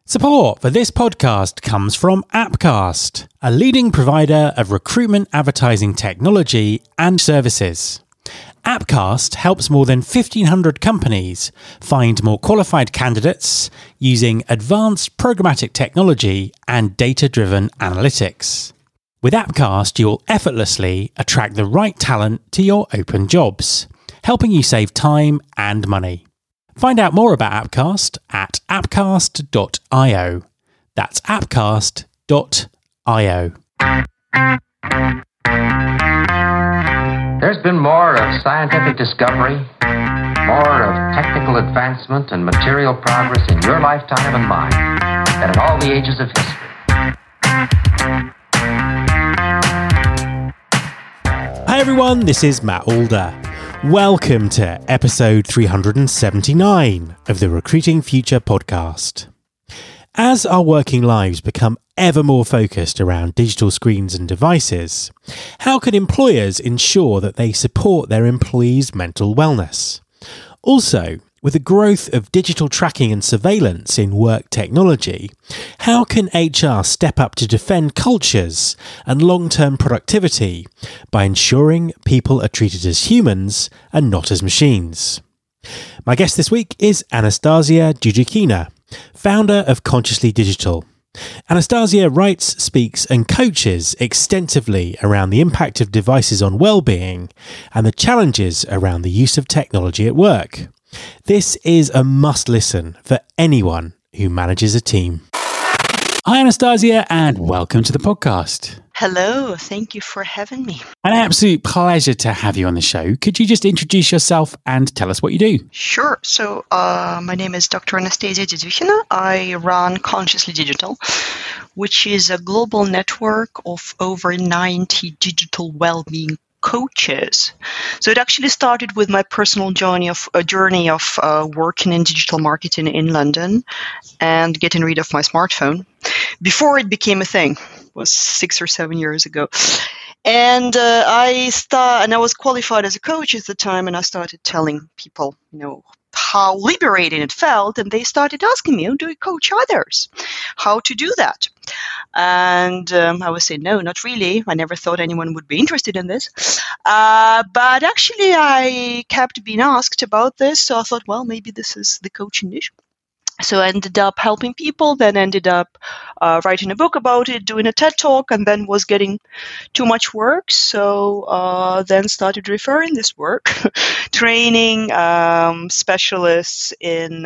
Support for this podcast comes from Appcast, a leading provider of recruitment advertising technology and services. Appcast helps more than 1,500 companies find more qualified candidates using advanced programmatic technology and data-driven analytics. With Appcast, you'll effortlessly attract the right talent to your open jobs, helping you save time and money. Find out more about Appcast at appcast.io. That's appcast.io. There's been more of scientific discovery, more of technical advancement and material progress in your lifetime and mine than in all the ages of history. Hi everyone, this is Matt Alder. Welcome to episode 379 of the Recruiting Future podcast. As our working lives become ever more focused around digital screens and devices, how can employers ensure that they support their employees' mental wellness? Also, with the growth of digital tracking and surveillance in work technology, how can HR step up to defend cultures and long-term productivity by ensuring people are treated as humans and not as machines? My guest this week is Anastasia Dujikina, founder of Consciously Digital. Anastasia writes, speaks and coaches extensively around the impact of devices on well-being and the challenges around the use of technology at work. This is a must-listen for anyone who manages a team. Hi, Anastasia, and welcome to the podcast. Hello, thank you for having me. An absolute pleasure to have you on the show. Could you just introduce yourself and tell us what you do? Sure. So my name is Dr. Anastasia Dujikina. I run Consciously Digital, which is a global network of over 90 digital well-being coaches. So it actually started with my personal journey of working in digital marketing in London and getting rid of my smartphone before it became a thing. It was 6 or 7 years ago. And I was qualified as a coach at the time, and I started telling people, how liberating it felt, and they started asking me, do you coach others? How to do that? And I would say, no, not really. I never thought anyone would be interested in this. But actually, I kept being asked about this, so I thought, well, maybe this is the coaching niche. So I ended up helping people, then ended up writing a book about it, doing a TED Talk, and then was getting too much work. So then started referring this work, training specialists in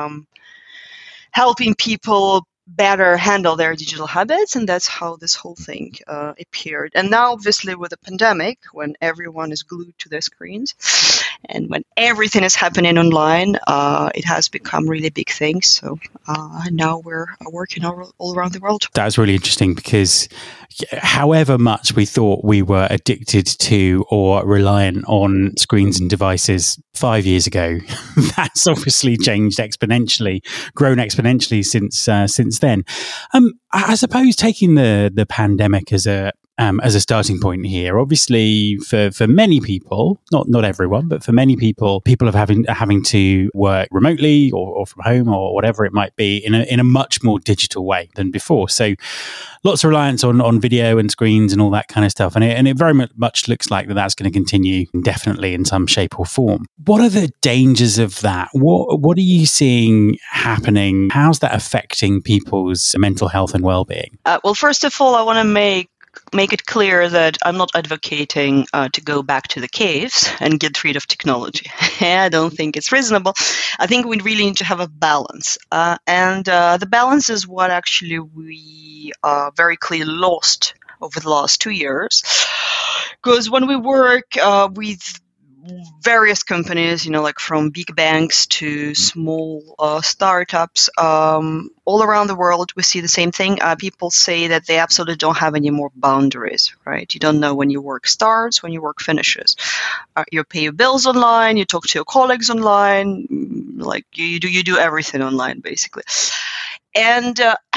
helping people better handle their digital habits, and that's how this whole thing appeared. And now, obviously, with the pandemic, when everyone is glued to their screens and when everything is happening online, it has become really big thing. So now we're working all around the world. That's really interesting because however much we thought we were addicted to or reliant on screens and devices 5 years ago, that's obviously changed exponentially, grown exponentially since then. I suppose taking the pandemic as a starting point here, obviously for many people, not everyone, but for many people have having to work remotely or from home or whatever it might be in a much more digital way than before. So lots of reliance on video and screens and all that kind of stuff. And it very much looks like that's going to continue indefinitely in some shape or form. What are the dangers of that? What are you seeing happening? How's that affecting people's mental health and well-being? Well, first of all, I want to make it clear that I'm not advocating to go back to the caves and get rid of technology. I don't think it's reasonable. I think we really need to have a balance. And the balance is what actually we very clearly lost over the last 2 years. Because when we work with various companies, like from big banks to small startups, all around the world, we see the same thing. People say that they absolutely don't have any more boundaries, right? You don't know when your work starts, when your work finishes. You pay your bills online, you talk to your colleagues online, like you do everything online, basically. And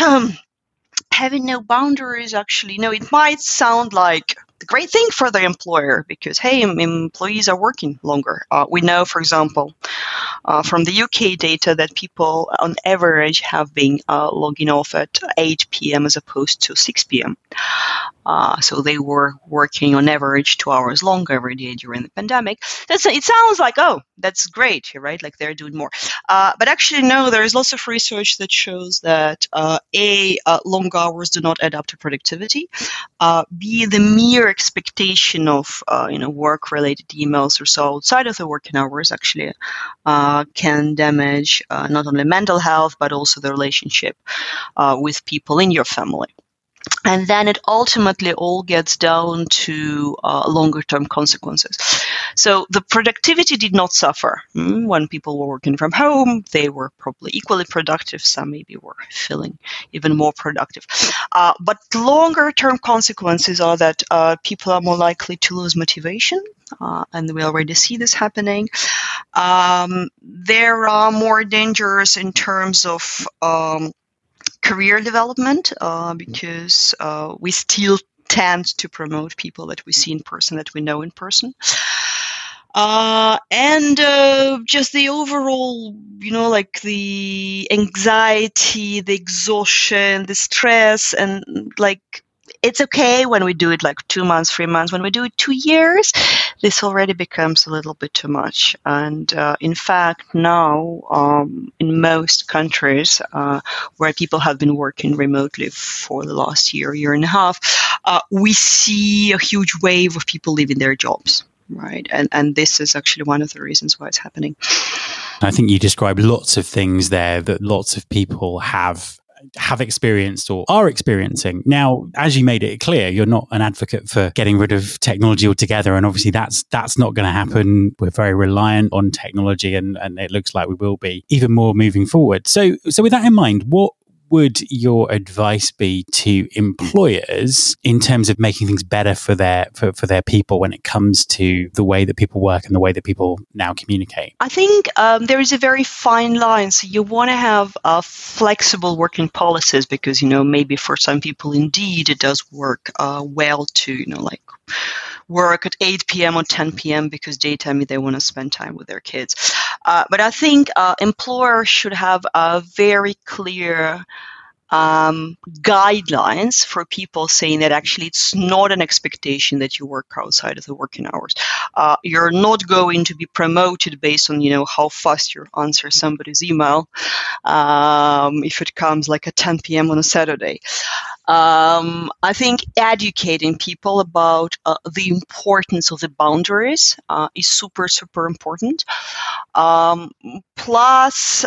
having no boundaries, actually, it might sound like the great thing for the employer because, hey, employees are working longer. We know, for example, from the UK data that people on average have been logging off at 8 p.m. as opposed to 6 p.m. So they were working on average 2 hours longer every day during the pandemic. It sounds like, oh, that's great, right? Like they're doing more. But actually, no, there is lots of research that shows that long hours do not add up to productivity. B, the mere expectation of work-related emails or so outside of the working hours actually can damage not only mental health but also the relationship with people in your family. And then it ultimately all gets down to longer-term consequences. So the productivity did not suffer. When people were working from home, they were probably equally productive. Some maybe were feeling even more productive. But longer-term consequences are that people are more likely to lose motivation. And we already see this happening. There are more dangers in terms of career development because we still tend to promote people that we see in person, that we know in person. And just the overall, like the anxiety, the exhaustion, the stress, and like it's okay when we do it like 2 months, 3 months. When we do it 2 years, this already becomes a little bit too much. And in fact, now in most countries where people have been working remotely for the last year and a half, we see a huge wave of people leaving their jobs. Right. And this is actually one of the reasons why it's happening. I think you described lots of things there that lots of people have experienced or are experiencing. Now, as you made it clear, you're not an advocate for getting rid of technology altogether. And obviously that's not going to happen. We're very reliant on technology and it looks like we will be even more moving forward. So with that in mind, what would your advice be to employers in terms of making things better for their people when it comes to the way that people work and the way that people now communicate? I think there is a very fine line. So you want to have flexible working policies because, maybe for some people, indeed, it does work well to, like work at 8 p.m. or 10 p.m. because daytime they want to spend time with their kids. But I think employers should have a very clear guidelines for people saying that actually it's not an expectation that you work outside of the working hours. You're not going to be promoted based on, how fast you answer somebody's email if it comes like at 10 p.m. on a Saturday. I think educating people about the importance of the boundaries is super, super important. Plus,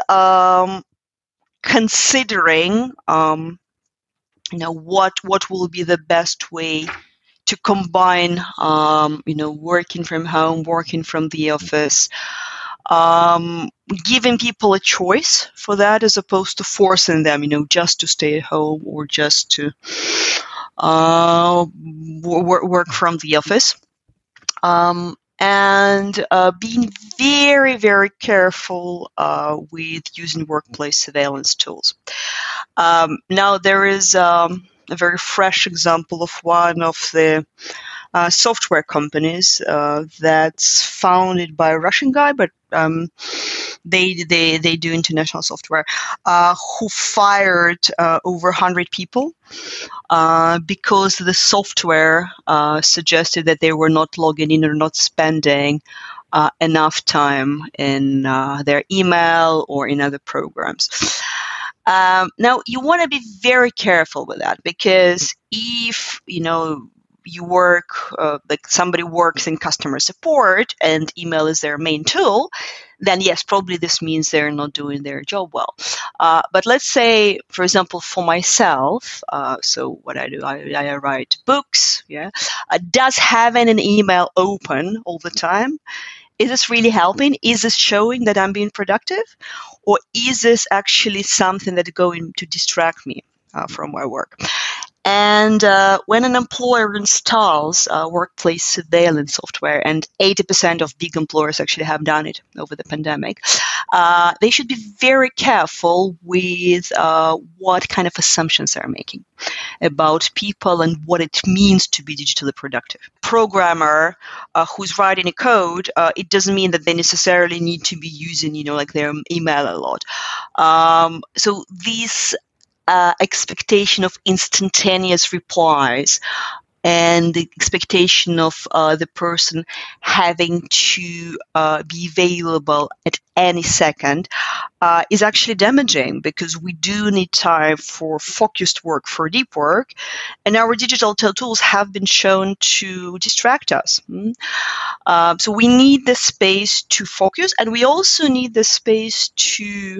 considering, what will be the best way to combine, working from home, working from the office, giving people a choice for that as opposed to forcing them, just to stay at home or just to work from the office. And being very, very careful with using workplace surveillance tools. Now, there is a very fresh example of one of the software companies that's founded by a Russian guy, but they do international software, who fired over 100 people because the software suggested that they were not logging in or not spending enough time in their email or in other programs. Now, you want to be very careful with that because if, you work, like somebody works in customer support and email is their main tool, then yes, probably this means they're not doing their job well. But let's say, for example, for myself, so what I do, I write books, does having an email open all the time, is this really helping? Is this showing that I'm being productive? Or is this actually something that's going to distract me from my work? And when an employer installs workplace surveillance software, and 80% of big employers actually have done it over the pandemic, they should be very careful with what kind of assumptions they're making about people and what it means to be digitally productive. Programmer who's writing a code, it doesn't mean that they necessarily need to be using, like their email a lot. So these expectation of instantaneous replies and the expectation of the person having to be available at any second is actually damaging, because we do need time for focused work, for deep work, and our digital tools have been shown to distract us. So we need the space to focus, and we also need the space to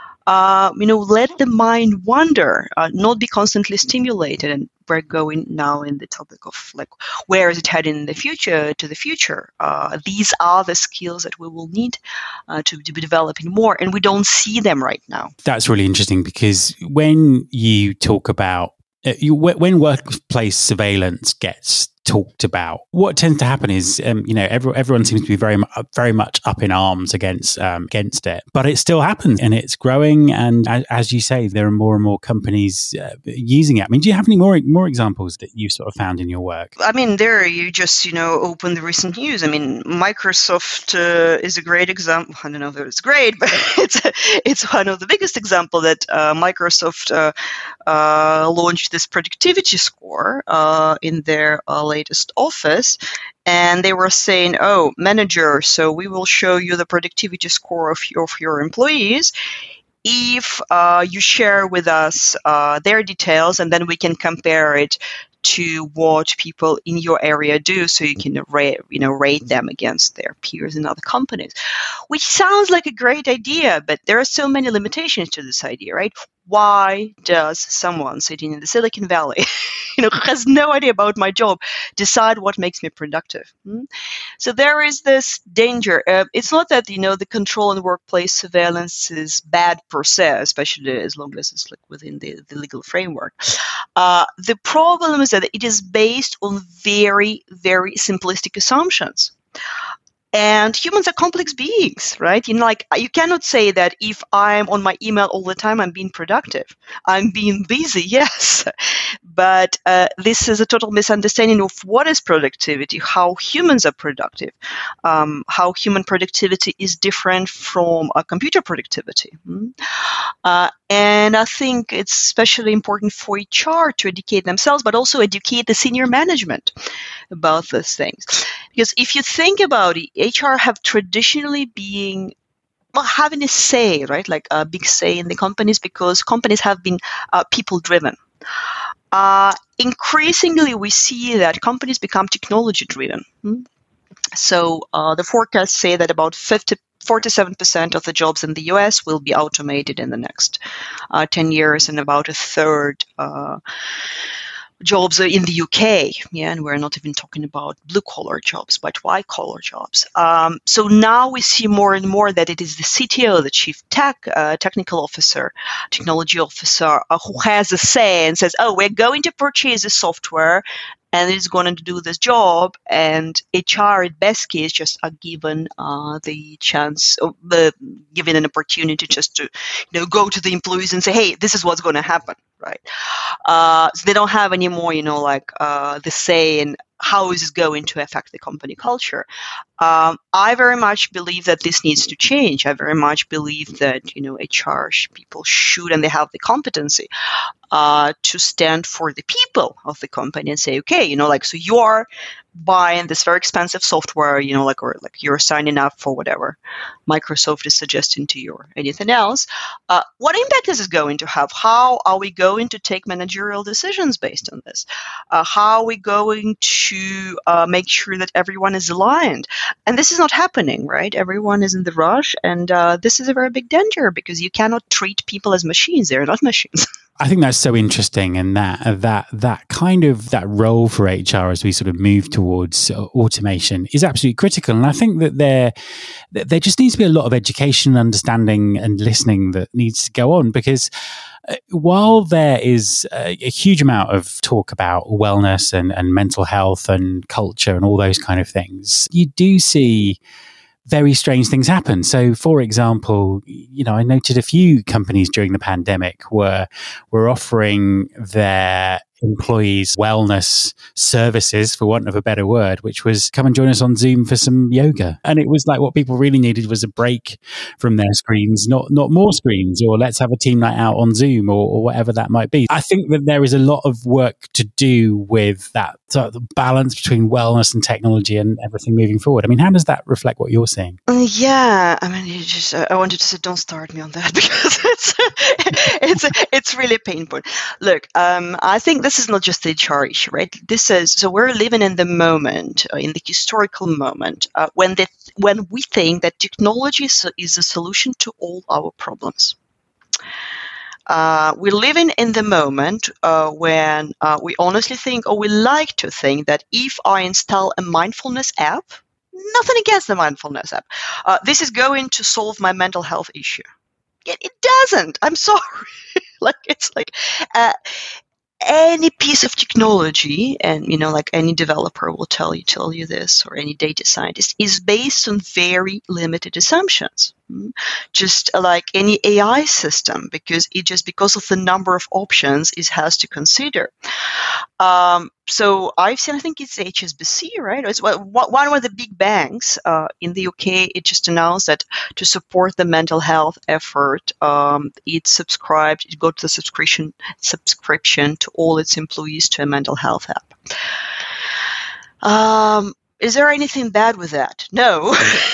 let the mind wander, not be constantly stimulated. And we're going now in the topic of where is it heading in the future, to the future. These are the skills that we will need to be developing more, and we don't see them right now. That's really interesting, because when you talk about when workplace surveillance gets talked about, what tends to happen is, everyone seems to be very much up in arms against it, but it still happens and it's growing. And as you say, there are more and more companies using it. I mean, do you have any more examples that you've sort of found in your work? I mean, you just open the recent news. I mean, Microsoft is a great example. I don't know if it's great, but it's one of the biggest example that Microsoft launched this productivity score in their latest Office, and they were saying, "Oh, manager, so we will show you the productivity score of your employees if you share with us their details, and then we can compare it to what people in your area do, so you can rate them against their peers in other companies," which sounds like a great idea, but there are so many limitations to this idea, right? Why does someone sitting in the Silicon Valley, who has no idea about my job, decide what makes me productive? So there is this danger. It's not that the control and workplace surveillance is bad per se, especially as long as it's within the legal framework. The problem is that it is based on very, very simplistic assumptions. And humans are complex beings, right? You cannot say that if I'm on my email all the time, I'm being productive. I'm being busy, yes. But this is a total misunderstanding of what is productivity, how humans are productive, how human productivity is different from computer productivity. And I think it's especially important for HR to educate themselves, but also educate the senior management about these things. Because if you think about it, HR have traditionally been having a say, right? Like a big say in the companies, because companies have been people-driven. Increasingly, we see that companies become technology-driven. So the forecasts say that about 47% of the jobs in the US will be automated in the next 10 years, and about a third jobs in the UK. Yeah, and we're not even talking about blue-collar jobs, but white-collar jobs. So now we see more and more that it is the CTO, the chief technical officer, technology officer, who has a say and says, "Oh, we're going to purchase a software, and it's going to do this job," and HR at best case just are given the chance, given an opportunity just to go to the employees and say, "Hey, this is what's going to happen," right? So they don't have any more the say in how is it going to affect the company culture. I very much believe that this needs to change. I very much believe that HR people should, and they have the competency to stand for the people of the company and say, okay, so you're buying this very expensive software, or you're signing up for whatever Microsoft is suggesting to you or anything else. What impact is this going to have? How are we going to take managerial decisions based on this? How are we going to make sure that everyone is aligned? And this is not happening, right? Everyone is in the rush, and this is a very big danger, because you cannot treat people as machines. They're not machines. I think that's so interesting, and that kind of that role for HR as we sort of move towards automation is absolutely critical. And I think that there just needs to be a lot of education, understanding, and listening that needs to go on, because while there is a huge amount of talk about wellness and mental health and culture and all those kind of things, you do see very strange things happen. So, for example, I noted a few companies during the pandemic were offering their employees wellness services, for want of a better word, which was come and join us on Zoom for some yoga. And it was like what people really needed was a break from their screens, not more screens, or let's have a team night out on Zoom or whatever that might be. I think that there is a lot of work to do with that sort of balance between wellness and technology and everything moving forward. I mean, how does that reflect what you're seeing? Yeah, I mean, I wanted to say, don't start me on that, because it's really painful. Look, I think this is not just the HR issue, right? So we're living in the moment, in the historical moment, when we think that technology is a solution to all our problems. We're living in the moment when we honestly think, or we like to think, that if I install a mindfulness app, nothing against the mindfulness app, this is going to solve my mental health issue. It doesn't. I'm sorry. It's like any piece of technology, and like any developer will tell you this, or any data scientist, is based on very limited assumptions. Just like any AI system, because of the number of options it has to consider. So I've seen, I think it's HSBC, right? It's one of the big banks in the UK. It just announced that to support the mental health effort, it got the subscription to all its employees to a mental health app. Is there anything bad with that? No.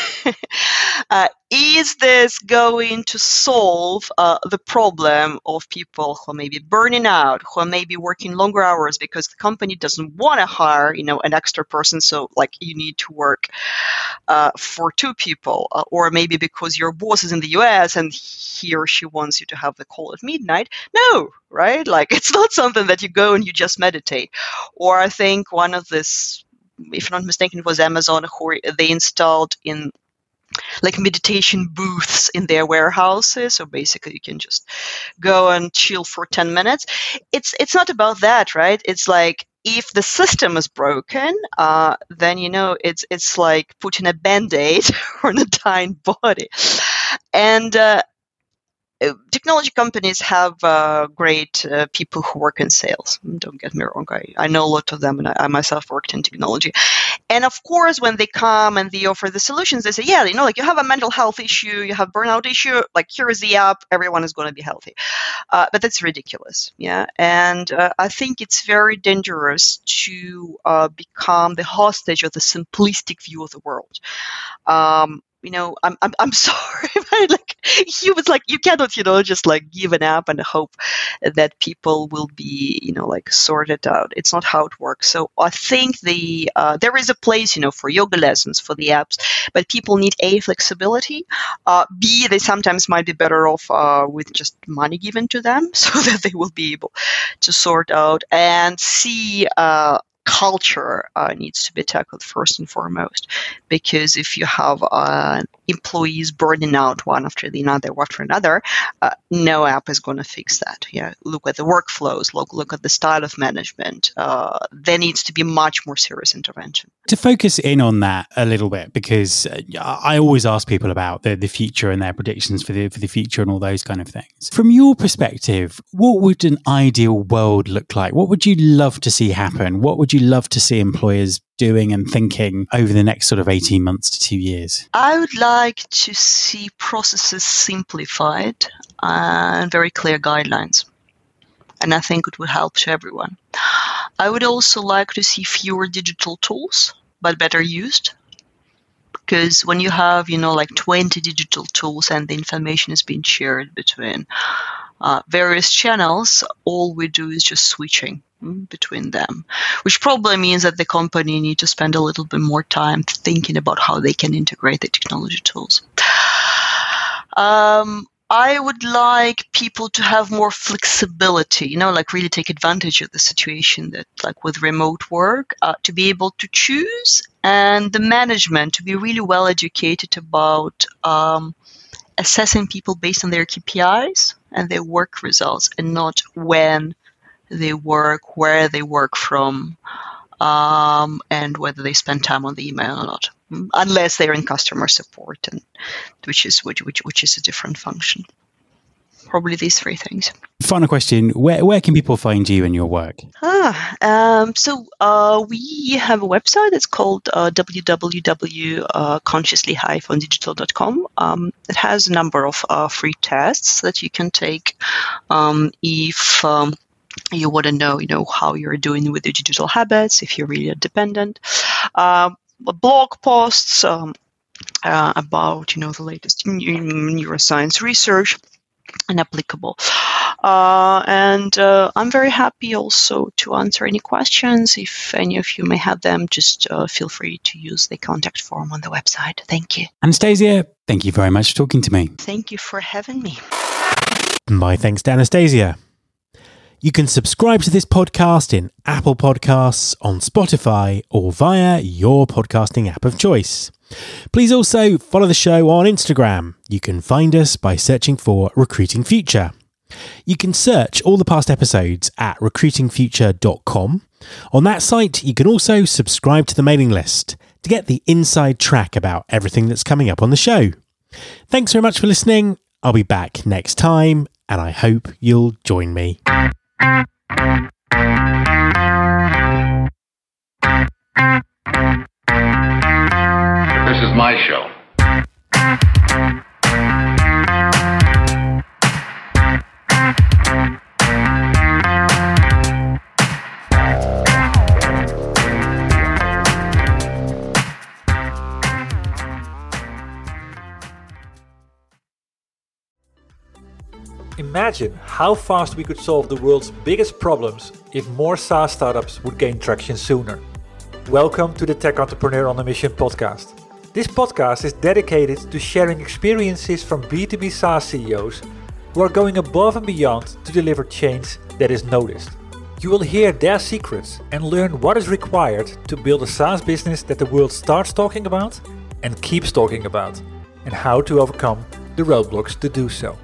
Is this going to solve the problem of people who may be burning out, who may be working longer hours because the company doesn't want to hire, an extra person? So, like, you need to work for two people, or maybe because your boss is in the US and he or she wants you to have the call at midnight. No, right? Like, it's not something that you go and you just meditate. Or I think one of this, if I'm not mistaken, it was Amazon, who they installed in like meditation booths in their warehouses. So basically you can just go and chill for 10 minutes. It's not about that, right? It's like, if the system is broken, then, it's like putting a Band-Aid on a dying body. And technology companies have great people who work in sales. Don't get me wrong. I know a lot of them, and I myself worked in technology. And of course, when they come and they offer the solutions, they say, yeah, like, you have a mental health issue, you have burnout issue, like, here is the app, everyone is going to be healthy. But that's ridiculous. Yeah. And I think it's very dangerous to become the hostage of the simplistic view of the world. I'm sorry, but like, humans, like, you cannot, just like give an app and hope that people will be, like, sorted out. It's not how it works. So I think there is a place, for yoga lessons, for the apps, but people need A, flexibility, B, they sometimes might be better off with just money given to them so that they will be able to sort out, and C, culture needs to be tackled first and foremost, because if you have employees burning out one after another, no app is going to fix that. Yeah, look at the workflows, look at the style of management. There needs to be much more serious intervention. To focus in on that a little bit, because I always ask people about the future and their predictions for the future and all those kind of things. From your perspective, what would an ideal world look like? What would you love to see happen? What would you love to see employers doing and thinking over the next sort of 18 months to 2 years? I would like to see processes simplified and very clear guidelines. And I think it would help to everyone. I would also like to see fewer digital tools, but better used. Because when you have, like 20 digital tools and the information is being shared between various channels, all we do is just switching between them, which probably means that the company need to spend a little bit more time thinking about how they can integrate the technology tools. I would like people to have more flexibility, like really take advantage of the situation that, like with remote work, to be able to choose, and the management to be really well educated about assessing people based on their KPIs and their work results, and not when they work, where they work from, and whether they spend time on the email or not, unless they're in customer support, and which is a different function. Probably these three things. Final question: where can people find you and your work? So we have a website. It's called www.consciously-digital.com. It has a number of free tests that you can take if you want to know, how you're doing with your digital habits, if you're really dependent. Blog posts about, the latest neuroscience research and applicable. And I'm very happy also to answer any questions. If any of you may have them, just feel free to use the contact form on the website. Thank you. Anastasia, thank you very much for talking to me. Thank you for having me. My thanks to Anastasia. You can subscribe to this podcast in Apple Podcasts, on Spotify, or via your podcasting app of choice. Please also follow the show on Instagram. You can find us by searching for Recruiting Future. You can search all the past episodes at recruitingfuture.com. On that site, you can also subscribe to the mailing list to get the inside track about everything that's coming up on the show. Thanks very much for listening. I'll be back next time, and I hope you'll join me. This is my show. Imagine how fast we could solve the world's biggest problems if more SaaS startups would gain traction sooner. Welcome to the Tech Entrepreneur on a Mission podcast. This podcast is dedicated to sharing experiences from B2B SaaS CEOs who are going above and beyond to deliver change that is noticed. You will hear their secrets and learn what is required to build a SaaS business that the world starts talking about and keeps talking about, and how to overcome the roadblocks to do so.